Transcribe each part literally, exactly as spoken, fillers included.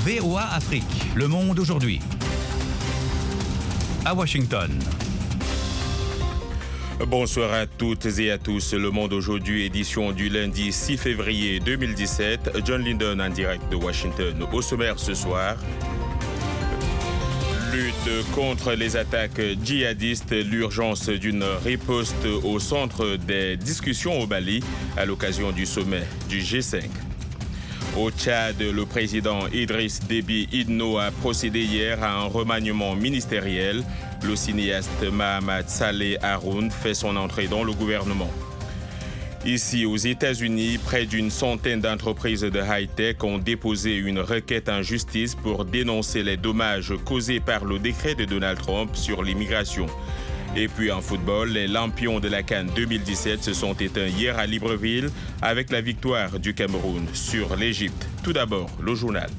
V O A Afrique, Le Monde aujourd'hui. À Washington. Bonsoir à toutes et à tous. Le Monde aujourd'hui, édition du lundi six février deux mille dix-sept. John Linden en direct de Washington. Au sommaire ce soir, lutte contre les attaques djihadistes, l'urgence d'une riposte au centre des discussions au Mali à l'occasion du sommet du G cinq. Au Tchad, le président Idriss Déby Itno a procédé hier à un remaniement ministériel. Le cinéaste Mahamat Saleh Haroun fait son entrée dans le gouvernement. Ici, aux États-Unis, près d'une centaine d'entreprises de high-tech ont déposé une requête en justice pour dénoncer les dommages causés par le décret de Donald Trump sur l'immigration. Et puis en football, les lampions de la CAN deux mille dix-sept se sont éteints hier à Libreville avec la victoire du Cameroun sur l'Égypte. Tout d'abord, le journal.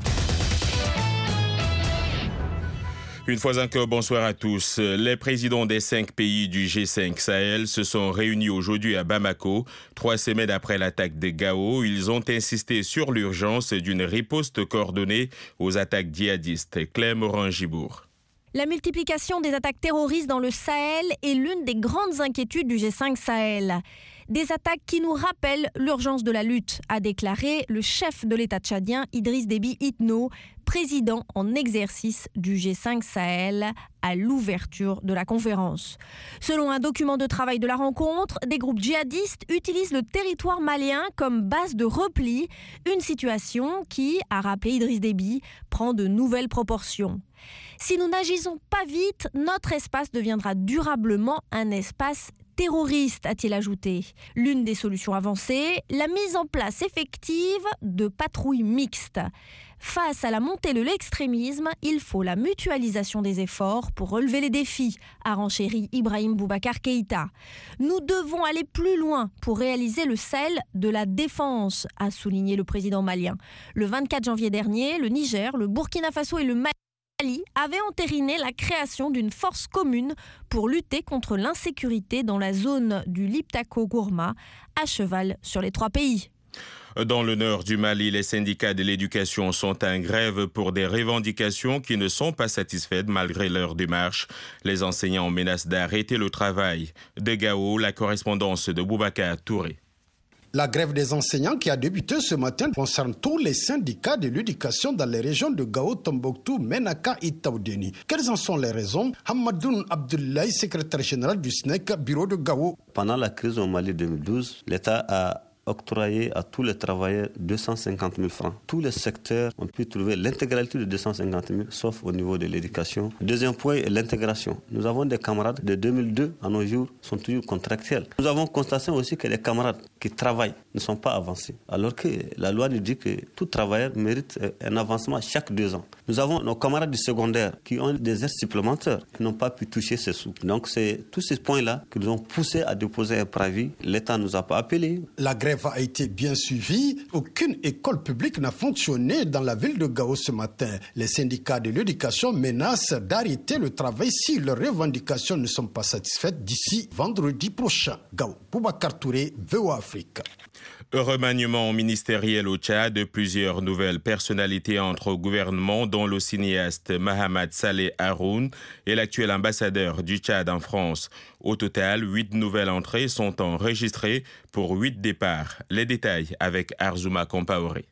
Une fois encore, bonsoir à tous. Les présidents des cinq pays du G cinq Sahel se sont réunis aujourd'hui à Bamako. Trois semaines après l'attaque de Gao, ils ont insisté sur l'urgence d'une riposte coordonnée aux attaques djihadistes. Claire Morin-Gibourg. La multiplication des attaques terroristes dans le Sahel est l'une des grandes inquiétudes du G cinq Sahel. Des attaques qui nous rappellent l'urgence de la lutte, a déclaré le chef de l'État tchadien Idriss Déby Itno, président en exercice du G cinq Sahel, à l'ouverture de la conférence. Selon un document de travail de la rencontre, des groupes djihadistes utilisent le territoire malien comme base de repli, une situation qui, a rappelé Idriss Déby, prend de nouvelles proportions. Si nous n'agissons pas vite, notre espace deviendra durablement un espace terroriste, a-t-il ajouté. L'une des solutions avancées, la mise en place effective de patrouilles mixtes. Face à la montée de l'extrémisme, il faut la mutualisation des efforts pour relever les défis, a renchéri Ibrahim Boubacar Keïta. Nous devons aller plus loin pour réaliser le sel de la défense, a souligné le président malien. Le vingt-quatre janvier dernier, le Niger, le Burkina Faso et le Mali avait entériné la création d'une force commune pour lutter contre l'insécurité dans la zone du Liptako-Gourma, à cheval sur les trois pays. Dans le nord du Mali, les syndicats de l'éducation sont en grève pour des revendications qui ne sont pas satisfaites malgré leur démarche. Les enseignants menacent d'arrêter le travail. De Gao, la correspondance de Boubacar Touré. La grève des enseignants qui a débuté ce matin concerne tous les syndicats de l'éducation dans les régions de Gao, Tombouctou, Menaka et Taoudéni. Quelles en sont les raisons? Hamadoun Abdoulaye, secrétaire général du S N E C, bureau de Gao. Pendant la crise au Mali deux mille douze, l'État a octroyé à tous les travailleurs deux cent cinquante mille francs. Tous les secteurs ont pu trouver l'intégralité de deux cent cinquante mille, sauf au niveau de l'éducation. Deuxième point, l'intégration. Nous avons des camarades de deux mille deux à nos jours sont toujours contractuels. Nous avons constaté aussi que les camarades qui travaillent ne sont pas avancés, alors que la loi nous dit que tout travailleur mérite un avancement chaque deux ans. Nous avons nos camarades du secondaire qui ont des heures supplémentaires qui n'ont pas pu toucher ces sous. Donc c'est tous ces points-là qui nous ont poussé à déposer un préavis. L'État ne nous a pas appelés. La grève a été bien suivie. Aucune école publique n'a fonctionné dans la ville de Gao ce matin. Les syndicats de l'éducation menacent d'arrêter le travail si leurs revendications ne sont pas satisfaites d'ici vendredi prochain. Gao, Boubacar Touré, V O A Afrique. Remaniement ministériel au Tchad, plusieurs nouvelles personnalités entrent au gouvernement, dont le cinéaste Mahamat Saleh Haroun et l'actuel ambassadeur du Tchad en France. Au total, huit nouvelles entrées sont enregistrées pour huit départs. Les détails avec Arzouma Compaoré.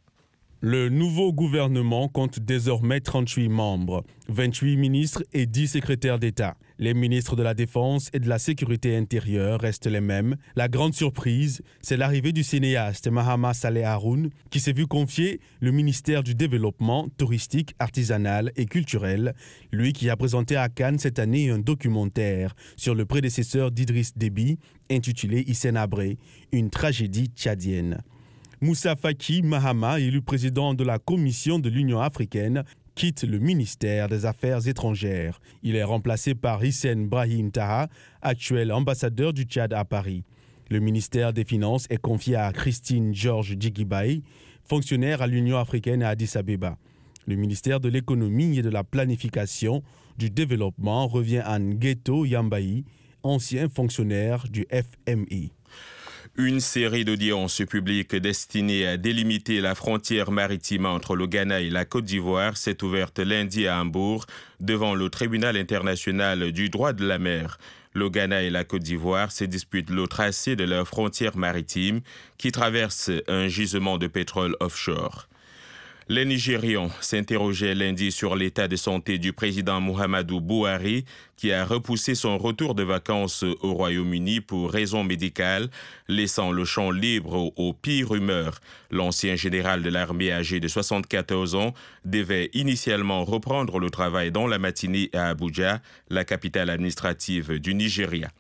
Le nouveau gouvernement compte désormais trente-huit membres, vingt-huit ministres et dix secrétaires d'État. Les ministres de la Défense et de la Sécurité intérieure restent les mêmes. La grande surprise, c'est l'arrivée du cinéaste Mahamat Saleh Haroun, qui s'est vu confier le ministère du Développement touristique, artisanal et culturel, lui qui a présenté à Cannes cette année un documentaire sur le prédécesseur d'Idriss Déby, intitulé Hissène Habré, une tragédie tchadienne. Moussa Faki Mahamat, élu président de la Commission de l'Union africaine, quitte le ministère des Affaires étrangères. Il est remplacé par Hissène Brahim Taha, actuel ambassadeur du Tchad à Paris. Le ministère des Finances est confié à Christine Georges Djigibaï, fonctionnaire à l'Union africaine à Addis Abeba. Le ministère de l'Économie et de la Planification du Développement revient à Ngeto Yambaï, ancien fonctionnaire du F M I. Une série d'audiences publiques destinées à délimiter la frontière maritime entre le Ghana et la Côte d'Ivoire s'est ouverte lundi à Hambourg devant le tribunal international du droit de la mer. Le Ghana et la Côte d'Ivoire se disputent le tracé de leur frontière maritime qui traverse un gisement de pétrole offshore. Les Nigérians s'interrogeaient lundi sur l'état de santé du président Muhammadu Buhari, qui a repoussé son retour de vacances au Royaume-Uni pour raisons médicales, laissant le champ libre aux pires rumeurs. L'ancien général de l'armée âgé de soixante-quatorze ans devait initialement reprendre le travail dans la matinée à Abuja, la capitale administrative du Nigeria.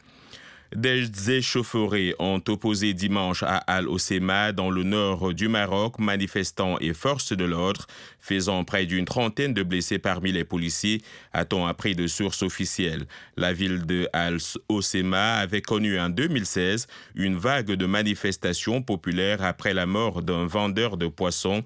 Des échauffourées ont opposé dimanche à Al-Hoceima dans le nord du Maroc, manifestants et forces de l'ordre, faisant près d'une trentaine de blessés parmi les policiers, a-t-on appris de sources officielles. La ville de Al-Hoceima avait connu en deux mille seize une vague de manifestations populaires après la mort d'un vendeur de poissons,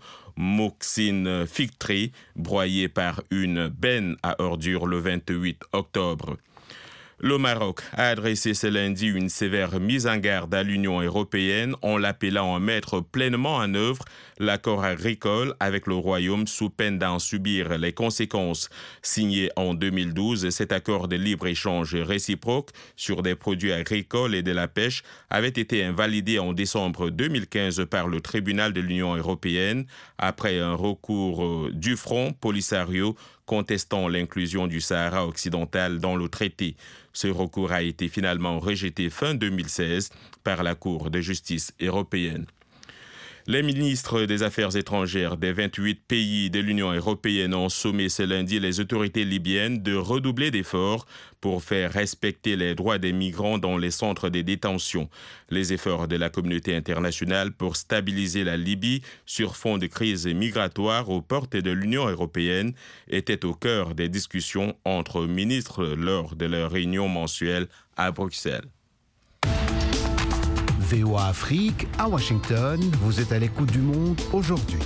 Moxine Fictree, broyé par une benne à ordures le vingt-huit octobre. Le Maroc a adressé ce lundi une sévère mise en garde à l'Union européenne en l'appelant à mettre pleinement en œuvre l'accord agricole avec le Royaume sous peine d'en subir les conséquences. Signé en deux mille douze, cet accord de libre-échange réciproque sur des produits agricoles et de la pêche avait été invalidé en décembre deux mille quinze par le tribunal de l'Union européenne après un recours du Front Polisario contestant l'inclusion du Sahara occidental dans le traité. Ce recours a été finalement rejeté fin deux mille seize par la Cour de justice européenne. Les ministres des Affaires étrangères des vingt-huit pays de l'Union européenne ont sommé ce lundi les autorités libyennes de redoubler d'efforts pour faire respecter les droits des migrants dans les centres de détention. Les efforts de la communauté internationale pour stabiliser la Libye sur fond de crise migratoire aux portes de l'Union européenne étaient au cœur des discussions entre ministres lors de leur réunion mensuelle à Bruxelles. V O A Afrique, à Washington, vous êtes à l'écoute du monde aujourd'hui.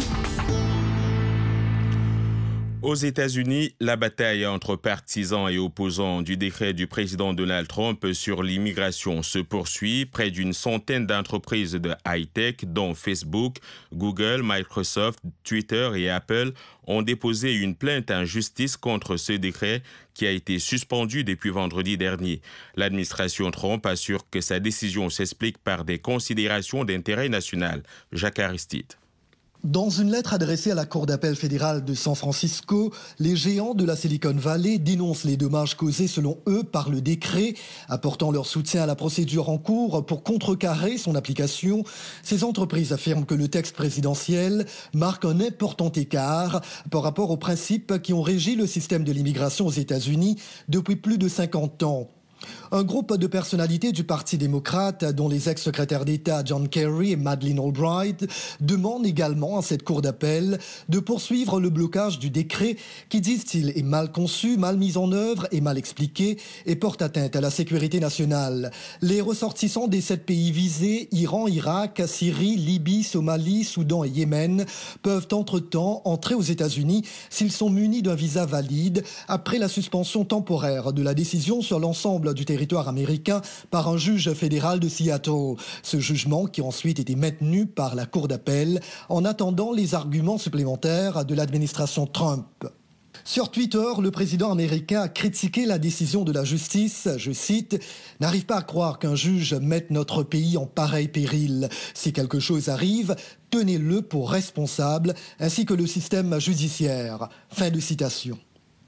Aux États-Unis, la bataille entre partisans et opposants du décret du président Donald Trump sur l'immigration se poursuit. Près d'une centaine d'entreprises de high-tech, dont Facebook, Google, Microsoft, Twitter et Apple, ont déposé une plainte en justice contre ce décret qui a été suspendu depuis vendredi dernier. L'administration Trump assure que sa décision s'explique par des considérations d'intérêt national. Jacques Aristide. Dans une lettre adressée à la Cour d'appel fédérale de San Francisco, les géants de la Silicon Valley dénoncent les dommages causés selon eux par le décret, apportant leur soutien à la procédure en cours pour contrecarrer son application. Ces entreprises affirment que le texte présidentiel marque un important écart par rapport aux principes qui ont régi le système de l'immigration aux États-Unis depuis plus de cinquante ans. Un groupe de personnalités du Parti démocrate, dont les ex-secrétaires d'État John Kerry et Madeleine Albright, demandent également à cette cour d'appel de poursuivre le blocage du décret qui, disent-ils, est mal conçu, mal mis en œuvre et mal expliqué et porte atteinte à la sécurité nationale. Les ressortissants des sept pays visés, Iran, Irak, Syrie, Libye, Somalie, Soudan et Yémen, peuvent entre-temps entrer aux États-Unis s'ils sont munis d'un visa valide après la suspension temporaire de la décision sur l'ensemble du territoire américain par un juge fédéral de Seattle. Ce jugement qui a ensuite été maintenu par la Cour d'appel en attendant les arguments supplémentaires de l'administration Trump. Sur Twitter, le président américain a critiqué la décision de la justice. Je cite, « N'arrive pas à croire qu'un juge mette notre pays en pareil péril. Si quelque chose arrive, tenez-le pour responsable, ainsi que le système judiciaire. » Fin de citation.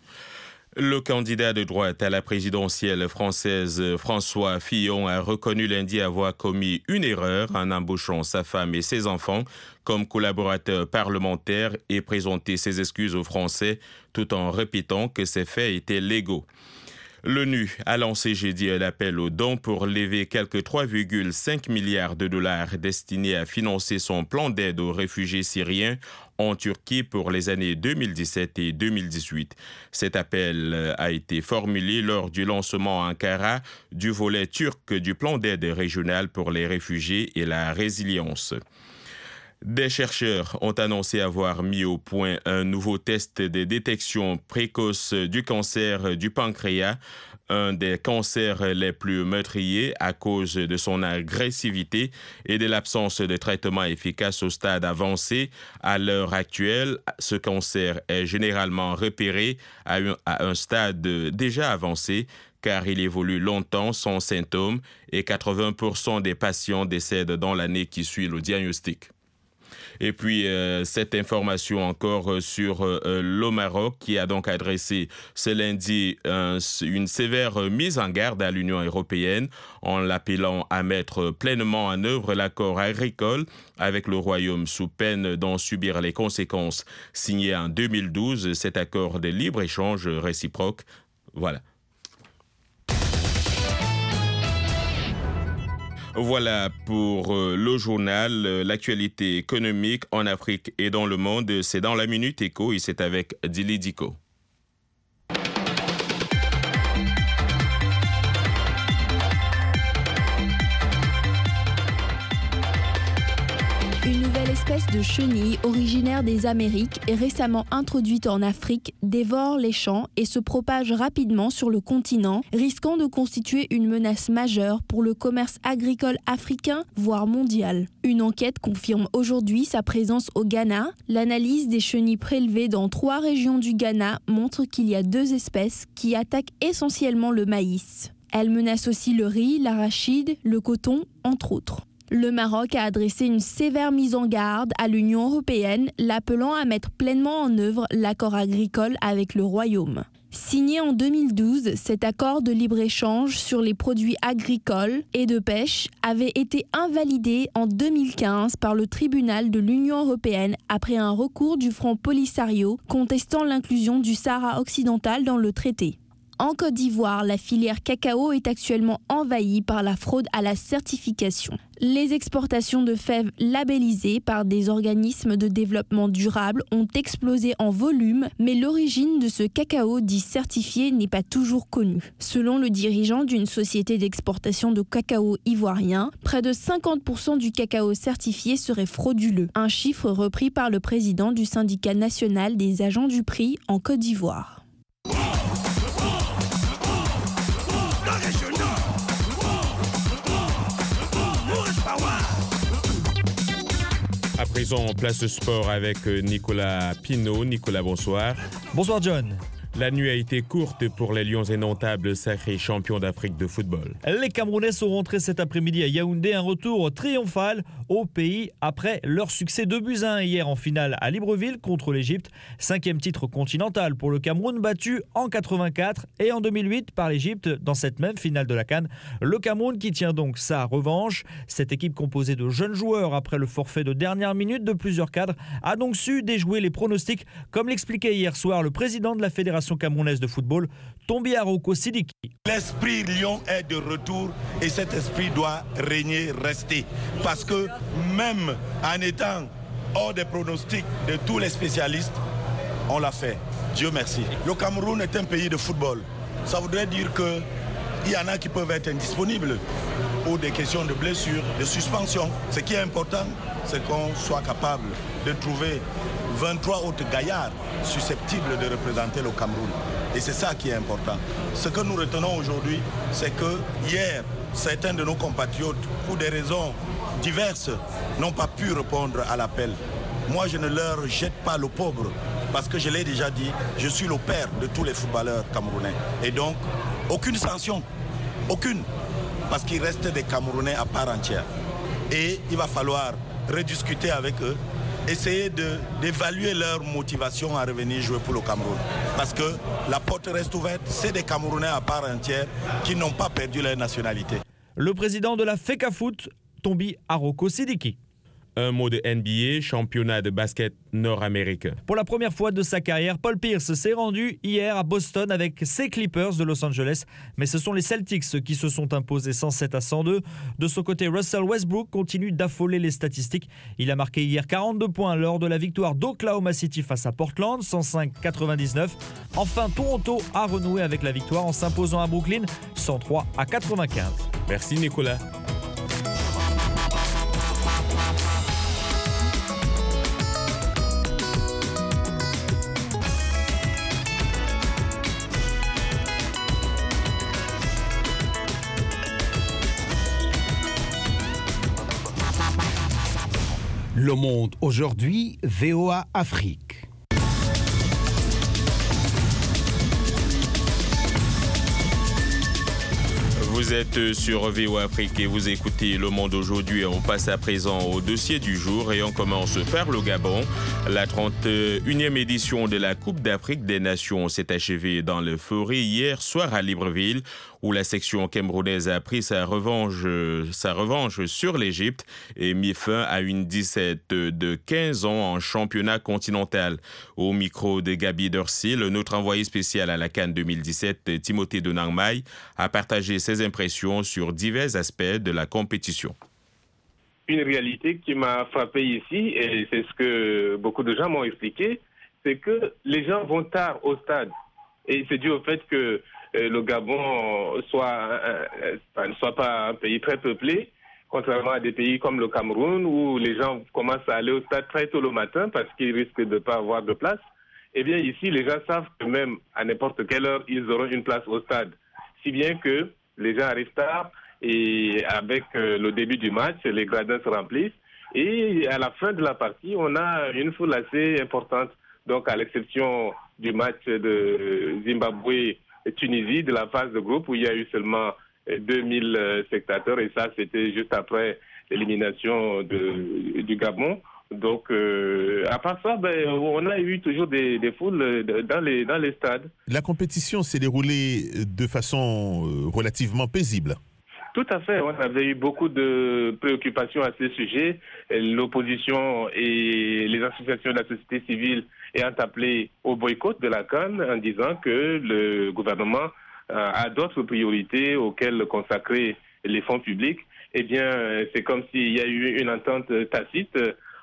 Le candidat de droite à la présidentielle française François Fillon a reconnu lundi avoir commis une erreur en embauchant sa femme et ses enfants comme collaborateurs parlementaires et présenté ses excuses aux Français tout en répétant que ces faits étaient légaux. L'ONU a lancé jeudi un appel aux dons pour lever quelques trois virgule cinq milliards de dollars destinés à financer son plan d'aide aux réfugiés syriens en Turquie pour les années deux mille dix-sept et deux mille dix-huit. Cet appel a été formulé lors du lancement à Ankara du volet turc du plan d'aide régional pour les réfugiés et la résilience. Des chercheurs ont annoncé avoir mis au point un nouveau test de détection précoce du cancer du pancréas, un des cancers les plus meurtriers à cause de son agressivité et de l'absence de traitement efficace au stade avancé. À l'heure actuelle, ce cancer est généralement repéré à un, à un stade déjà avancé car il évolue longtemps sans symptômes et quatre-vingts pour cent des patients décèdent dans l'année qui suit le diagnostic. Et puis, euh, cette information encore euh, sur euh, le Maroc qui a donc adressé ce lundi euh, une sévère mise en garde à l'Union européenne en l'appelant à mettre pleinement en œuvre l'accord agricole avec le Royaume sous peine d'en subir les conséquences. Signé en deux mille douze, cet accord de libre-échange réciproque. Voilà. Voilà pour le journal, l'actualité économique en Afrique et dans le monde. C'est dans la Minute Éco et c'est avec Dili Diko. Une nouvelle espèce de chenille originaire des Amériques et récemment introduite en Afrique dévore les champs et se propage rapidement sur le continent, risquant de constituer une menace majeure pour le commerce agricole africain, voire mondial. Une enquête confirme aujourd'hui sa présence au Ghana. L'analyse des chenilles prélevées dans trois régions du Ghana montre qu'il y a deux espèces qui attaquent essentiellement le maïs. Elles menacent aussi le riz, l'arachide, le coton, entre autres. Le Maroc a adressé une sévère mise en garde à l'Union européenne, l'appelant à mettre pleinement en œuvre l'accord agricole avec le Royaume. Signé en deux mille douze, cet accord de libre-échange sur les produits agricoles et de pêche avait été invalidé en deux mille quinze par le tribunal de l'Union européenne après un recours du Front Polisario contestant l'inclusion du Sahara occidental dans le traité. En Côte d'Ivoire, la filière cacao est actuellement envahie par la fraude à la certification. Les exportations de fèves labellisées par des organismes de développement durable ont explosé en volume, mais l'origine de ce cacao dit certifié n'est pas toujours connue. Selon le dirigeant d'une société d'exportation de cacao ivoirien, près de cinquante pour cent du cacao certifié serait frauduleux, un chiffre repris par le président du syndicat national des agents du prix en Côte d'Ivoire. À présent, on place le sport avec Nicolas Pinault. Nicolas, bonsoir. Bonsoir, John. La nuit a été courte pour les Lions indomptables sacrés champions d'Afrique de football. Les Camerounais sont rentrés cet après-midi à Yaoundé, un retour triomphal au pays après leur succès deux buts à un hier en finale à Libreville contre l'Égypte. Cinquième titre continental pour le Cameroun, battu en quatre-vingt-quatre et en deux mille huit par l'Égypte dans cette même finale de la CAN. Le Cameroun qui tient donc sa revanche. Cette équipe composée de jeunes joueurs après le forfait de dernière minute de plusieurs cadres a donc su déjouer les pronostics, comme l'expliquait hier soir le président de la Fédération camerounaise de football, Tombi Aroko Sidiki. L'esprit Lion est de retour et cet esprit doit régner, rester. Parce que même en étant hors des pronostics de tous les spécialistes, on l'a fait. Dieu merci. Le Cameroun est un pays de football. Ça voudrait dire qu'il y en a qui peuvent être indisponibles pour des questions de blessures, de suspension. Ce qui est important, c'est qu'on soit capable de trouver vingt-trois autres gaillards susceptibles de représenter le Cameroun. Et c'est ça qui est important. Ce que nous retenons aujourd'hui, c'est que hier, certains de nos compatriotes, pour des raisons diverses, n'ont pas pu répondre à l'appel. Moi, je ne leur jette pas le pauvre, parce que je l'ai déjà dit, je suis le père de tous les footballeurs camerounais. Et donc, aucune sanction, aucune, parce qu'il reste des Camerounais à part entière. Et il va falloir rediscuter avec eux, essayer de, d'évaluer leur motivation à revenir jouer pour le Cameroun. Parce que la porte reste ouverte, c'est des Camerounais à part entière qui n'ont pas perdu leur nationalité. Le président de la FECAFOOT, Tombi Aroko Sidiki. Un mot de N B A, championnat de basket nord-américain. Pour la première fois de sa carrière, Paul Pierce s'est rendu hier à Boston avec ses Clippers de Los Angeles. Mais ce sont les Celtics qui se sont imposés cent sept à cent deux. De son côté, Russell Westbrook continue d'affoler les statistiques. Il a marqué hier quarante-deux points lors de la victoire d'Oklahoma City face à Portland, cent cinq à quatre-vingt-dix-neuf. Enfin, Toronto a renoué avec la victoire en s'imposant à Brooklyn, cent trois à quatre-vingt-quinze. Merci Nicolas. Le Monde aujourd'hui, V O A Afrique. Vous êtes sur V O A Afrique et vous écoutez Le Monde aujourd'hui. On passe à présent au dossier du jour et on commence par le Gabon. La trente et unième édition de la Coupe d'Afrique des Nations s'est achevée dans l'euphorie hier soir à Libreville, où la section camerounaise a pris sa revanche, sa revanche sur l'Égypte et mis fin à une disette de quinze ans en championnat continental. Au micro de Gabi Dorsil, notre envoyé spécial à la CAN deux mille dix-sept, Timothée de Nangmai, a partagé ses impressions sur divers aspects de la compétition. Une réalité qui m'a frappé ici, et c'est ce que beaucoup de gens m'ont expliqué, c'est que les gens vont tard au stade. Et c'est dû au fait que le Gabon soit, euh, ne soit pas un pays très peuplé, contrairement à des pays comme le Cameroun, où les gens commencent à aller au stade très tôt le matin parce qu'ils risquent de ne pas avoir de place. Eh bien, ici, les gens savent que même à n'importe quelle heure, ils auront une place au stade. Si bien que les gens arrivent tard et avec euh, le début du match, les gradins se remplissent. Et à la fin de la partie, on a une foule assez importante. Donc, à l'exception du match de Zimbabwe-Tunisie, de la phase de groupe, où il y a eu seulement deux mille spectateurs, et ça, c'était juste après l'élimination de, du Gabon. Donc, euh, à part ça, ben, on a eu toujours des, des foules dans les, dans les stades. La compétition s'est déroulée de façon relativement paisible. Tout à fait. On avait eu beaucoup de préoccupations à ce sujet. L'opposition et les associations de la société civile ayant appelé au boycott de la CAN en disant que le gouvernement a d'autres priorités auxquelles consacrer les fonds publics. Eh bien, c'est comme s'il y a eu une entente tacite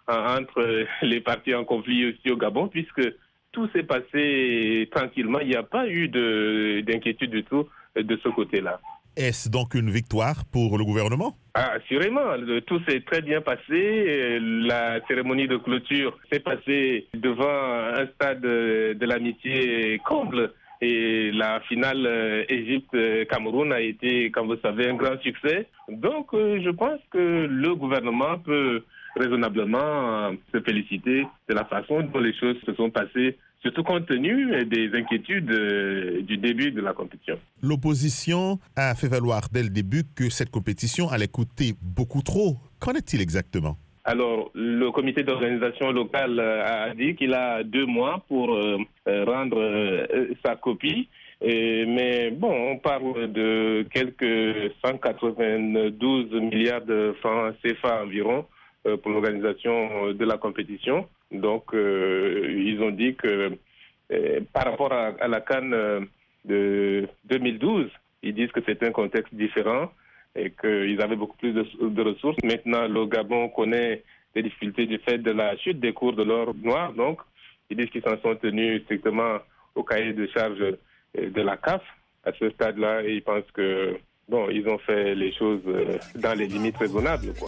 entre les partis en conflit aussi au Gabon, puisque tout s'est passé tranquillement. Il n'y a pas eu de, d'inquiétude du tout de ce côté-là. Est-ce donc une victoire pour le gouvernement? Ah, assurément, tout s'est très bien passé. La cérémonie de clôture s'est passée devant un stade de l'amitié comble. Et la finale Égypte-Cameroun a été, comme vous savez, un grand succès. Donc, je pense que le gouvernement peut raisonnablement se féliciter de la façon dont les choses se sont passées, surtout compte tenu des inquiétudes du début de la compétition. L'opposition a fait valoir dès le début que cette compétition allait coûter beaucoup trop. Qu'en est-il exactement? Alors, le comité d'organisation locale a dit qu'il a deux mois pour euh, rendre euh, sa copie. Et, mais bon, on parle de quelques cent quatre-vingt-douze milliards de francs C F A environ euh, pour l'organisation de la compétition. Donc, euh, ils ont dit que euh, par rapport à, à la CAN de deux mille douze, ils disent que c'est un contexte différent et qu'ils avaient beaucoup plus de, de ressources. Maintenant, le Gabon connaît des difficultés du fait de la chute des cours de l'or noir. Donc, ils disent qu'ils s'en sont tenus strictement au cahier de charge de la C A F à ce stade-là. Et ils pensent que, bon, ils ont fait les choses dans les limites raisonnables, quoi.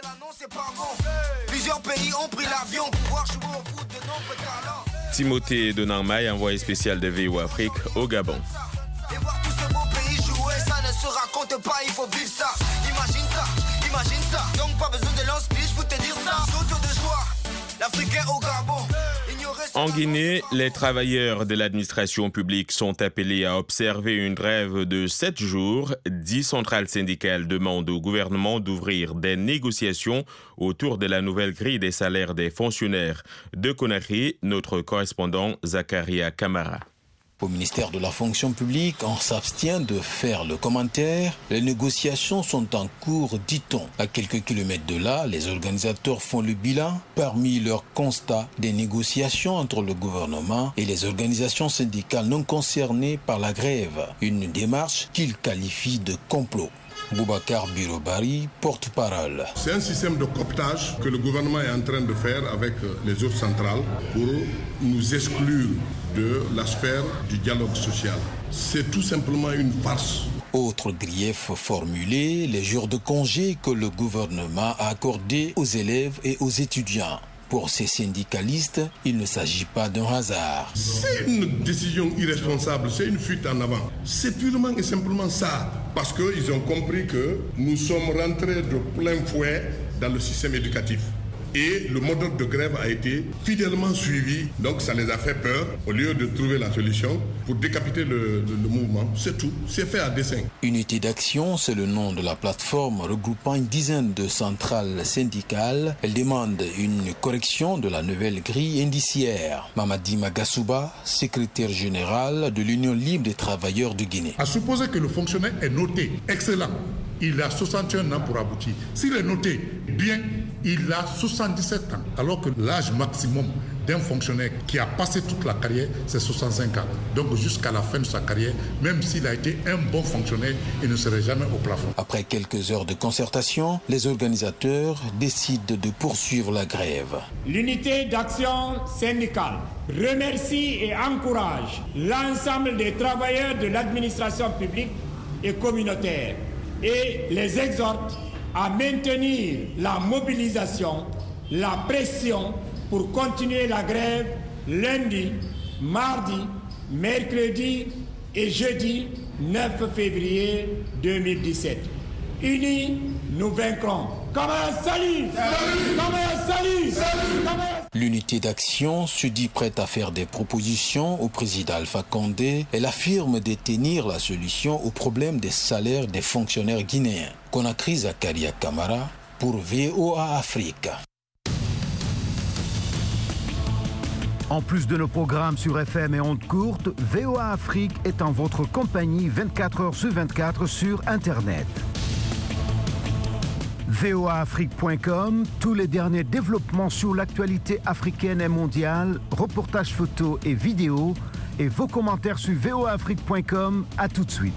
Plusieurs pays ont pris l'avion pour pouvoir jouer au foot de nombreux talents. Timothée de Nangmai, envoyé spécial de V O A Afrique au Gabon. Et voir tout ce beau pays jouer, ça ne se raconte pas, il faut vivre ça. Imagine ça, imagine ça. Donc pas besoin de lance-pitch pour te dire ça. Saute de joie, l'Africain au Gabon. En Guinée, les travailleurs de l'administration publique sont appelés à observer une grève de sept jours. Dix centrales syndicales demandent au gouvernement d'ouvrir des négociations autour de la nouvelle grille des salaires des fonctionnaires. De Conakry, notre correspondant Zakaria Kamara. Au ministère de la fonction publique, on s'abstient de faire le commentaire. Les négociations sont en cours, dit-on. À quelques kilomètres de là, les organisateurs font le bilan. Parmi leurs constats, des négociations entre le gouvernement et les organisations syndicales non concernées par la grève. Une démarche qu'ils qualifient de complot. Boubacar Birobari, porte-parole. C'est un système de cooptage que le gouvernement est en train de faire avec les autres centrales pour nous exclure de la sphère du dialogue social. C'est tout simplement une farce. Autre grief formulé, les jours de congé que le gouvernement a accordés aux élèves et aux étudiants. Pour ces syndicalistes, il ne s'agit pas d'un hasard. C'est une décision irresponsable, c'est une fuite en avant. C'est purement et simplement ça. Parce qu'ils ont compris que nous sommes rentrés de plein fouet dans le système éducatif. et le mode d'ordre de grève a été fidèlement suivi. Donc ça les a fait peur. Au lieu de trouver la solution pour décapiter le, le, le mouvement, c'est tout. C'est fait à dessein. Unité d'action, c'est le nom de la plateforme regroupant une dizaine de centrales syndicales. Elle demande une correction de la nouvelle grille indiciaire. Mamadi Magasuba, secrétaire général de l'Union libre des travailleurs de Guinée. À supposer que le fonctionnaire est noté excellent, il a soixante et un ans pour aboutir. S'il est noté bien, il a soixante-dix-sept ans. Alors que l'âge maximum d'un fonctionnaire qui a passé toute la carrière, c'est soixante-cinq ans. Donc jusqu'à la fin de sa carrière, même s'il a été un bon fonctionnaire, il ne serait jamais au plafond. Après quelques heures de concertation, les organisateurs décident de poursuivre la grève. L'unité d'action syndicale remercie et encourage l'ensemble des travailleurs de l'administration publique et communautaire et les exhorte à maintenir la mobilisation, la pression pour continuer la grève lundi, mardi, mercredi et jeudi neuf février deux mille dix-sept. Unis, nous vaincrons. Comme un salut! Comme un salut! L'unité d'action se dit prête à faire des propositions au président Alpha Condé. Elle affirme détenir la solution au problème des salaires des fonctionnaires guinéens. Conakry, Zakaria Kamara pour V O A Afrique. En plus de nos programmes sur F M et ondes courtes, V O A Afrique est en votre compagnie vingt-quatre heures sur vingt-quatre sur Internet. V O A Afrique point com, tous les derniers développements sur l'actualité africaine et mondiale, reportages photos et vidéos, et vos commentaires sur V O A Afrique point com. À tout de suite.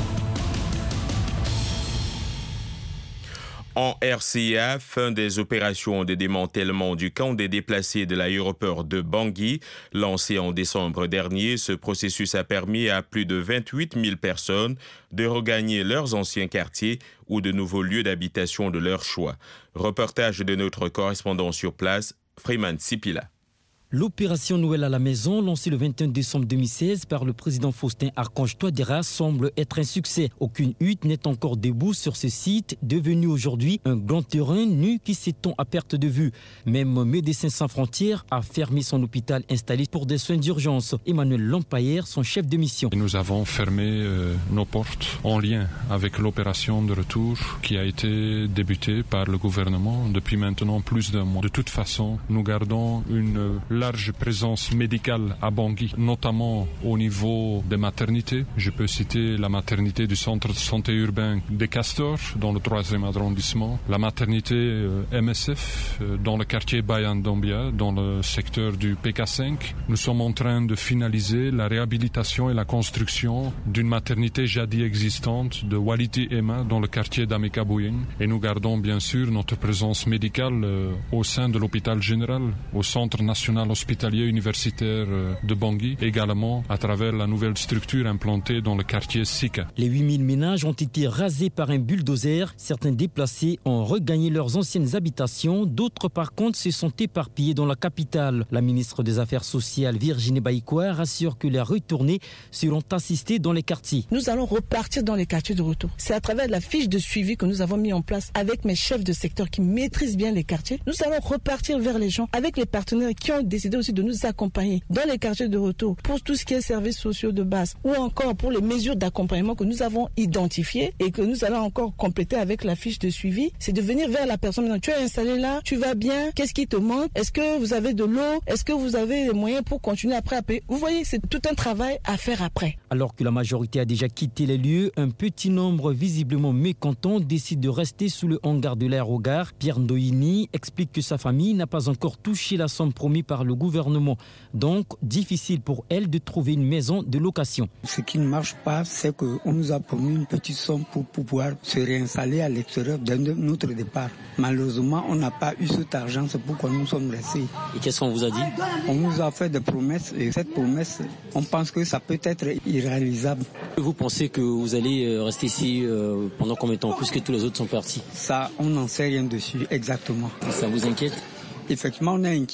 En R C A, fin des opérations de démantèlement du camp des déplacés de l'aéroport de Bangui. Lancé en décembre dernier, ce processus a permis à plus de vingt-huit mille personnes de regagner leurs anciens quartiers ou de nouveaux lieux d'habitation de leur choix. Reportage de notre correspondant sur place, Freeman Sipila. L'opération Noël à la maison, lancée le vingt et un décembre deux mille seize par le président Faustin Archange Touadéra, semble être un succès. Aucune hutte n'est encore debout sur ce site, devenu aujourd'hui un grand terrain nu qui s'étend à perte de vue. Même Médecins sans frontières a fermé son hôpital installé pour des soins d'urgence. Emmanuel Lampaillère, son chef de mission. Nous avons fermé euh, nos portes en lien avec l'opération de retour qui a été débutée par le gouvernement depuis maintenant plus d'un mois. De toute façon, nous gardons une large présence médicale à Bangui, notamment au niveau des maternités. Je peux citer la maternité du centre de santé urbain des Castors, dans le troisième arrondissement, la maternité euh, M S F euh, dans le quartier Bayan-Dombia, dans le secteur du P K cinq. Nous sommes en train de finaliser la réhabilitation et la construction d'une maternité jadis existante de Waliti Emma dans le quartier d'Amekabouyen. Et nous gardons bien sûr notre présence médicale euh, au sein de l'hôpital général, au centre national hospitalier universitaire de Bangui, également à travers la nouvelle structure implantée dans le quartier Sika. Les huit mille ménages ont été rasés par un bulldozer. Certains déplacés ont regagné leurs anciennes habitations. D'autres, par contre, se sont éparpillés dans la capitale. La ministre des Affaires sociales, Virginie Baïkoua, rassure que les retournés seront assistés dans les quartiers. Nous allons repartir dans les quartiers de retour. C'est à travers la fiche de suivi que nous avons mis en place avec mes chefs de secteur qui maîtrisent bien les quartiers. Nous allons repartir vers les gens avec les partenaires qui ont décidé aussi de nous accompagner dans les quartiers de retour pour tout ce qui est services sociaux de base ou encore pour les mesures d'accompagnement que nous avons identifiées et que nous allons encore compléter avec la fiche de suivi. C'est de venir vers la personne. Tu es installé là, tu vas bien, qu'est-ce qui te manque? Est-ce que vous avez de l'eau? Est-ce que vous avez les moyens pour continuer après à payer? Vous voyez, c'est tout un travail à faire après. Alors que la majorité a déjà quitté les lieux, un petit nombre visiblement mécontent décide de rester sous le hangar de l'aérogare. Pierre Ndoyini explique que sa famille n'a pas encore touché la somme promise par le gouvernement. Donc, difficile pour elle de trouver une maison de location. Ce qui ne marche pas, c'est qu'on nous a promis une petite somme pour pouvoir se réinstaller à l'extérieur de notre départ. Malheureusement, on n'a pas eu cet argent, c'est pourquoi nous sommes restés. Et qu'est-ce qu'on vous a dit? On nous a fait des promesses et cette promesse, on pense que ça peut être irréalisable. Vous pensez que vous allez rester ici pendant combien de temps, puisque tous les autres sont partis? Ça, on n'en sait rien dessus exactement. Ça vous inquiète? Effectivement, on est inquiet.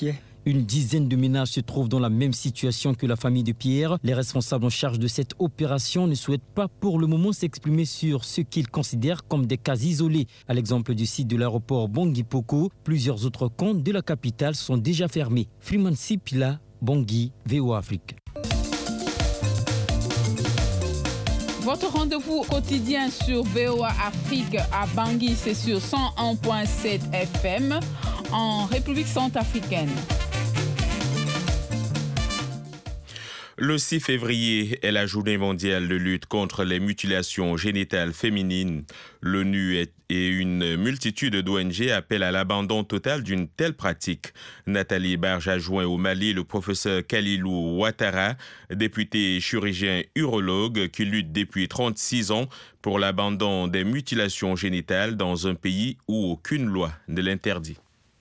Une dizaine de ménages se trouvent dans la même situation que la famille de Pierre. Les responsables en charge de cette opération ne souhaitent pas pour le moment s'exprimer sur ce qu'ils considèrent comme des cas isolés. À l'exemple du site de l'aéroport Bangui Poko, plusieurs autres comptes de la capitale sont déjà fermés. Freeman Sipila, Bangui, V O A Afrique. Votre rendez-vous quotidien sur V O A Afrique à Bangui, c'est sur cent un virgule sept F M en République centrafricaine. Le six février est la journée mondiale de lutte contre les mutilations génitales féminines. L'ONU et une multitude d'O N G appellent à l'abandon total d'une telle pratique. Nathalie Barge a joint au Mali le professeur Kalilou Ouattara, député chirurgien urologue qui lutte depuis trente-six ans pour l'abandon des mutilations génitales dans un pays où aucune loi ne l'interdit.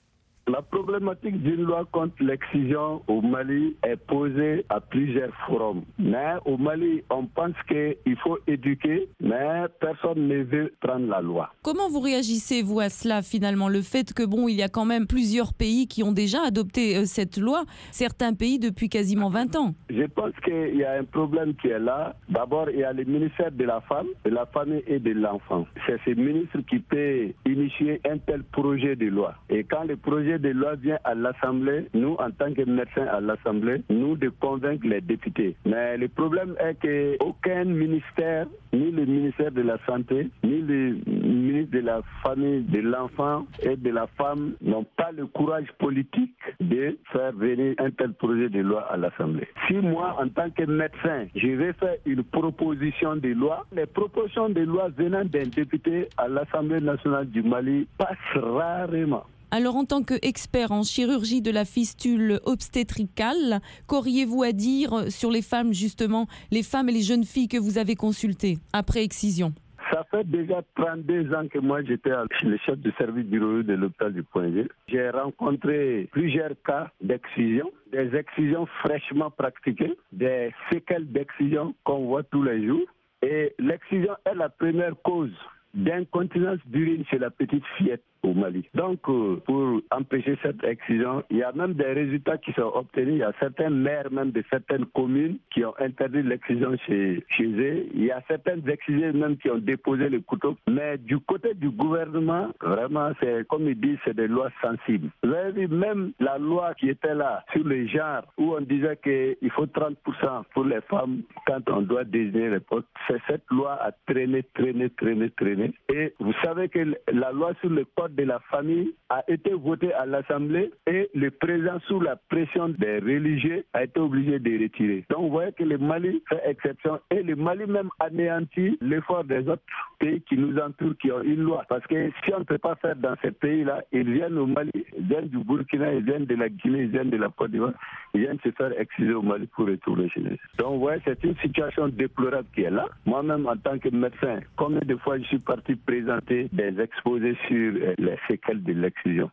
La problématique d'une loi contre l'excision au Mali est posée à plusieurs forums. Mais au Mali, on pense qu'il faut éduquer, mais personne ne veut prendre la loi. Comment vous réagissez-vous à cela finalement? Le fait que bon, il y a quand même plusieurs pays qui ont déjà adopté euh, cette loi, certains pays depuis quasiment vingt ans. Je pense qu'il y a un problème qui est là. D'abord, il y a le ministère de la Femme, de la Famille et de l'Enfant. C'est ce ministre qui peut initier un tel projet de loi. Et quand le projet de loi vient à l'Assemblée, nous, en tant que médecins à l'Assemblée, nous de convaincre les députés. Mais le problème est qu'aucun ministère, ni le ministère de la Santé, ni le ministre de la Famille, de l'Enfant et de la Femme n'ont pas le courage politique de faire venir un tel projet de loi à l'Assemblée. Si moi, en tant que médecin, je vais faire une proposition de loi, les propositions de loi venant d'un député à l'Assemblée nationale du Mali passent rarement. Alors, en tant qu'expert en chirurgie de la fistule obstétricale, qu'auriez-vous à dire sur les femmes, justement, les femmes et les jeunes filles que vous avez consultées après excision? Ça fait déjà trente-deux ans que moi j'étais le chef du service d'urologie de l'hôpital du Point-G. J'ai rencontré plusieurs cas d'excision, des excisions fraîchement pratiquées, des séquelles d'excision qu'on voit tous les jours. Et l'excision est la première cause d'incontinence d'urine chez la petite fillette au Mali. Donc, euh, pour empêcher cette excision, il y a même des résultats qui sont obtenus. Il y a certains maires même de certaines communes qui ont interdit l'excision chez, chez eux. Il y a certaines excisées même qui ont déposé le couteau. Mais du côté du gouvernement, vraiment, c'est comme ils disent, c'est des lois sensibles. Vous avez vu, même la loi qui était là sur le genre, où on disait qu'il faut trente pour cent pour les femmes quand on doit désigner les postes, c'est cette loi a traîné, traîné, traîné, traîné. Et vous savez que la loi sur le code de la famille a été votée à l'Assemblée et le président, sous la pression des religieux, a été obligé de retirer. Donc vous voyez que le Mali fait exception et le Mali même anéantit l'effort des autres pays qui nous entourent, qui ont une loi. Parce que si on ne peut pas faire dans ces pays-là, ils viennent au Mali, ils viennent du Burkina, ils viennent de la Guinée, ils viennent de la Côte d'Ivoire, ils viennent se faire exciser au Mali pour retourner chez eux. Donc vous voyez, c'est une situation déplorable qui est là. Moi-même, en tant que médecin, combien de fois je suis parti présenter des exposés sur les séquelles de l'excision.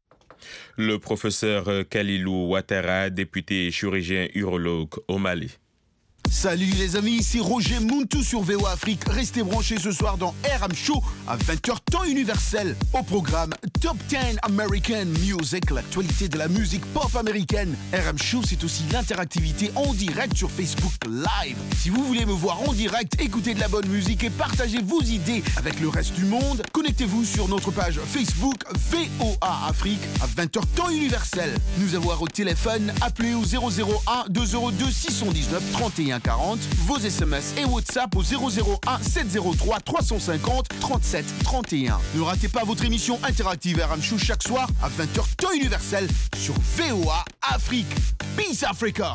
Le professeur Kalilou Ouattara, député chirurgien urologue au Mali. Salut les amis, c'est Roger Muntu sur V O A Afrique. Restez branchés ce soir dans R M Show à vingt heures temps universel. Au programme Top dix American Music, l'actualité de la musique pop américaine. R M Show, c'est aussi l'interactivité en direct sur Facebook Live. Si vous voulez me voir en direct, écouter de la bonne musique et partager vos idées avec le reste du monde, connectez-vous sur notre page Facebook V O A Afrique à vingt heures temps universel. Nous avoir au téléphone, appelez au zéro zéro un deux zéro deux six un neuf trente et un quarante, vos S M S et WhatsApp au zéro zéro un sept zéro trois trois cent cinquante trente-sept trente et un. Ne ratez pas votre émission interactive R M Show chaque soir à vingt heures temps universel sur V O A Afrique. Peace Africa!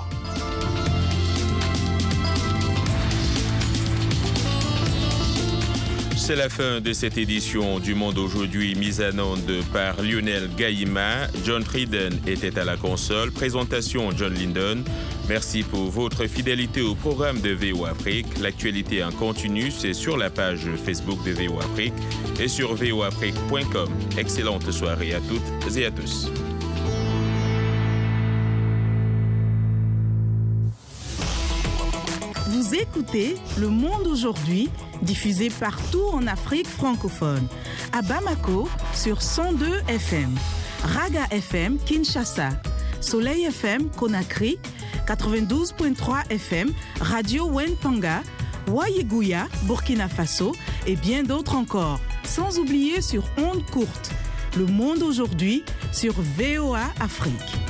C'est la fin de cette édition du Monde aujourd'hui, mise en onde par Lionel Gaïma. John Triden était à la console. Présentation John Linden. Merci pour votre fidélité au programme de V O A Afrique. L'actualité en continu, c'est sur la page Facebook de V O A Afrique et sur v o afrique point com. Excellente soirée à toutes et à tous. Vous écoutez Le Monde aujourd'hui, diffusé partout en Afrique francophone. À Bamako, sur cent deux F M. Raga F M, Kinshasa. Soleil F M Conakry, quatre-vingt-douze virgule trois F M, Radio Wenpanga, Wayeguya, Burkina Faso et bien d'autres encore. Sans oublier sur ondes courtes. Le monde aujourd'hui sur V O A Afrique.